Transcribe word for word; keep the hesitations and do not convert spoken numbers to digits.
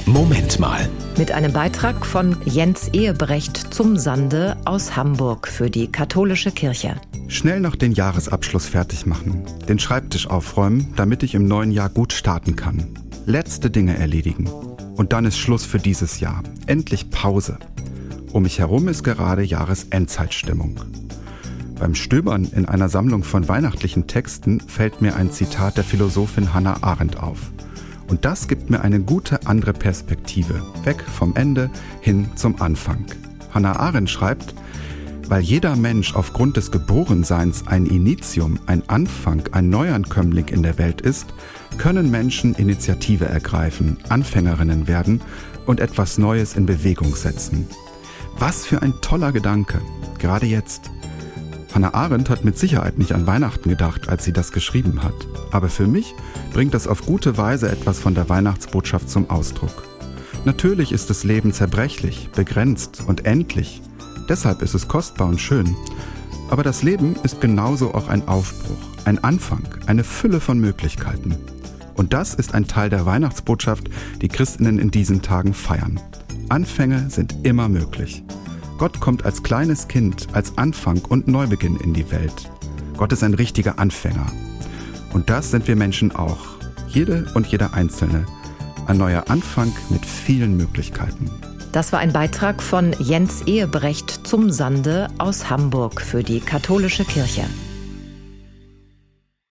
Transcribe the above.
Moment mal. Mit einem Beitrag von Jens Ehebrecht zum Sande aus Hamburg für die katholische Kirche. Schnell noch den Jahresabschluss fertig machen, den Schreibtisch aufräumen, damit ich im neuen Jahr gut starten kann. Letzte Dinge erledigen. Und dann ist Schluss für dieses Jahr. Endlich Pause. Um mich herum ist gerade Jahresendzeitstimmung. Beim Stöbern in einer Sammlung von weihnachtlichen Texten fällt mir ein Zitat der Philosophin Hannah Arendt auf. Und das gibt mir eine gute andere Perspektive, weg vom Ende hin zum Anfang. Hannah Arendt schreibt, weil jeder Mensch aufgrund des Geborenseins ein Initium, ein Anfang, ein Neuankömmling in der Welt ist, können Menschen Initiative ergreifen, Anfängerinnen werden und etwas Neues in Bewegung setzen. Was für ein toller Gedanke, gerade jetzt. Hannah Arendt hat mit Sicherheit nicht an Weihnachten gedacht, als sie das geschrieben hat. Aber für mich bringt das auf gute Weise etwas von der Weihnachtsbotschaft zum Ausdruck. Natürlich ist das Leben zerbrechlich, begrenzt und endlich. Deshalb ist es kostbar und schön. Aber das Leben ist genauso auch ein Aufbruch, ein Anfang, eine Fülle von Möglichkeiten. Und das ist ein Teil der Weihnachtsbotschaft, die Christinnen in diesen Tagen feiern. Anfänge sind immer möglich. Gott kommt als kleines Kind, als Anfang und Neubeginn in die Welt. Gott ist ein richtiger Anfänger. Und das sind wir Menschen auch. Jede und jeder Einzelne. Ein neuer Anfang mit vielen Möglichkeiten. Das war ein Beitrag von Jens Ehebrecht zum Sande aus Hamburg für die katholische Kirche.